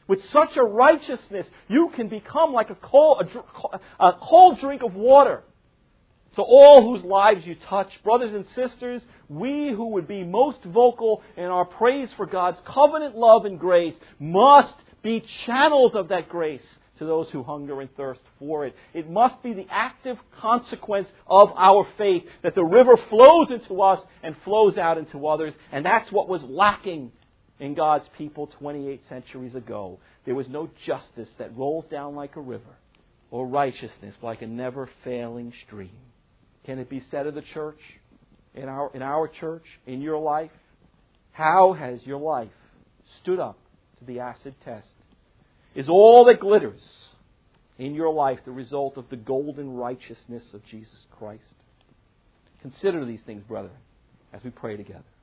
With such a righteousness, you can become like a cold, a, a cold drink of water. So all whose lives you touch, brothers and sisters, we who would be most vocal in our praise for God's covenant love and grace must be channels of that grace to those who hunger and thirst for it. It must be the active consequence of our faith that the river flows into us and flows out into others. And that's what was lacking in God's people twenty-eight centuries ago. There was no justice that rolls down like a river or righteousness like a never-failing stream. Can it be said of the church, in our, in our church, in your life? How has your life stood up to the acid test? Is all that glitters in your life the result of the golden righteousness of Jesus Christ? Consider these things, brethren, as we pray together.